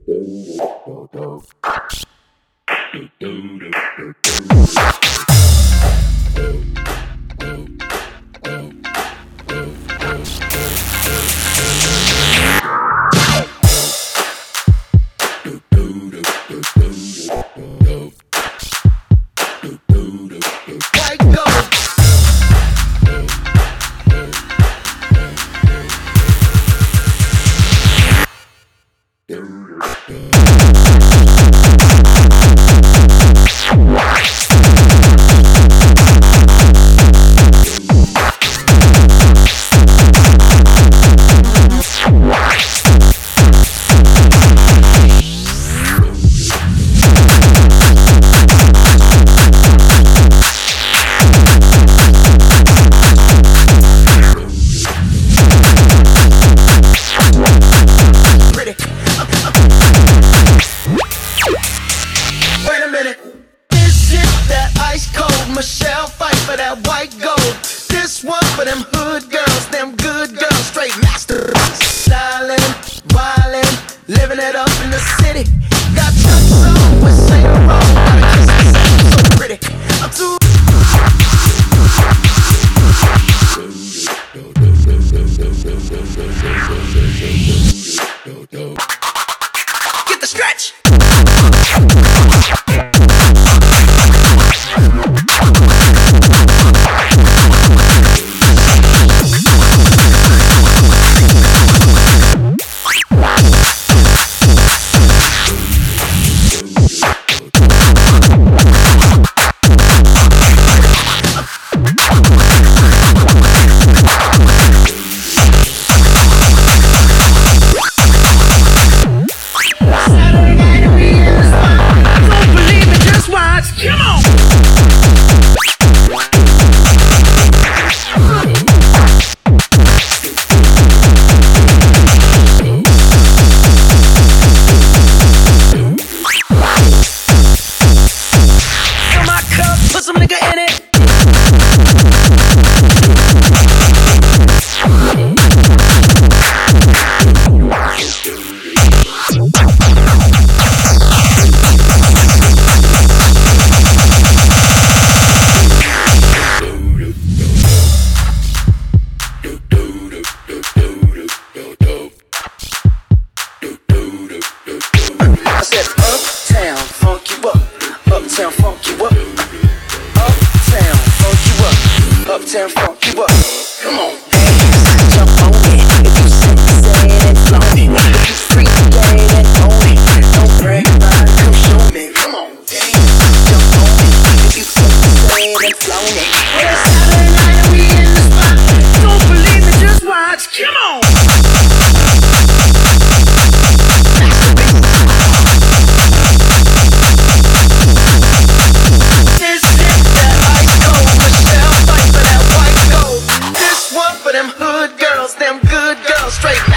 Uptown funk you up. Come on, dance, jump on it. If you sexy and flown it, if you freak dead and own it, don't brag about it, come show me. Come on, dance, jump on it. If you sexy and flown it. It's Saturday night and we in the spot. Don't believe me, just watch. Come on. Them hood girls, them good girls, straight